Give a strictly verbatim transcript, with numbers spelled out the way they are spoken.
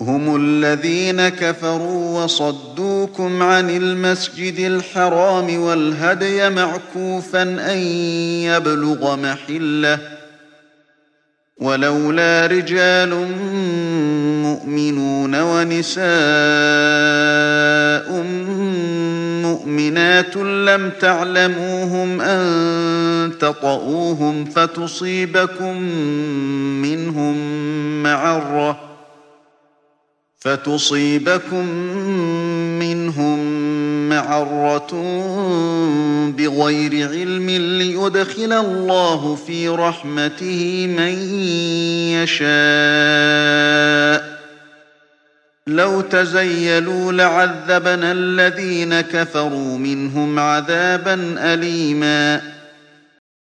هم الذين كفروا وصدوكم عن المسجد الحرام والهدي معكوفا أن يبلغ محله ولولا رجال مؤمنون ونساء مؤمنات لم تعلموهم أن تطؤوهم فتصيبكم منهم معرة فتصيبكم منهم معرة بغير علم ليدخل الله في رحمته من يشاء لو تزيلوا لعذبنا الذين كفروا منهم عذابا أليما